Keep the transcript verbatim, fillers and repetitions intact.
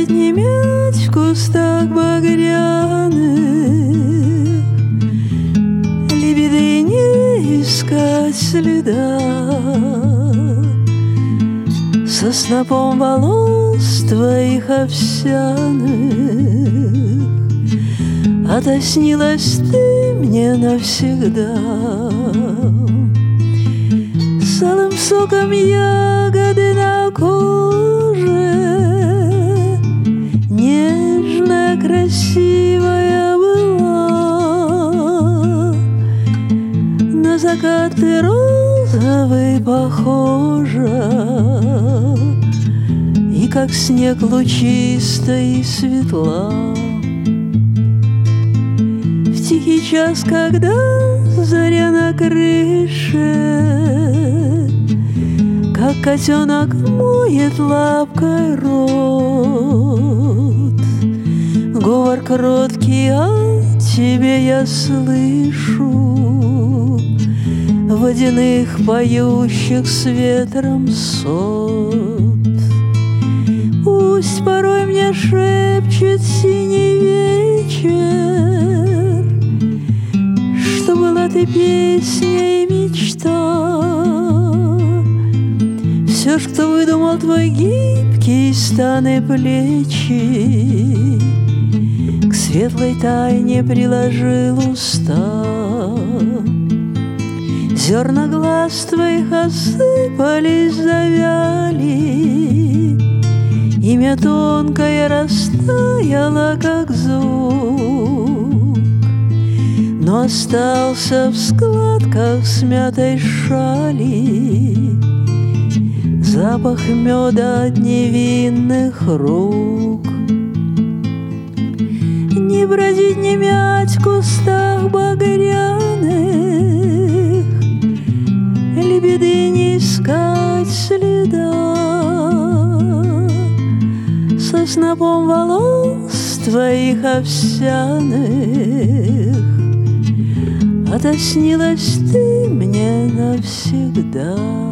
бродить, не мять в кустах багряных, лебеды не искать следа. Со снопом волос твоих овсяных отоснилась ты мне навсегда. С алым соком ягоды на коже, нежная, красивая была. На закат ты розовый похожа, и как снег лучистая и светла. В тихий час, когда заря на крыше, как котенок моет лапкой рот, говор кроткий о тебе я слышу, водяных поющих с ветром сот. Пусть порой мне шепчет синий вечер, что была ты песня и мечта. Все ж, кто выдумал твой гибкий стан и плечи, к светлой тайне приложил уста. Зерна глаз твоих осыпались, завяли, имя тонкое растаяло, как звук, но остался в складках смятой шали запах меда от невинных рук. Не бродить, не мять в кустах багряных, лебеды не искать следа. Со снопом волос твоих овсяных отоснилась ты мне навсегда.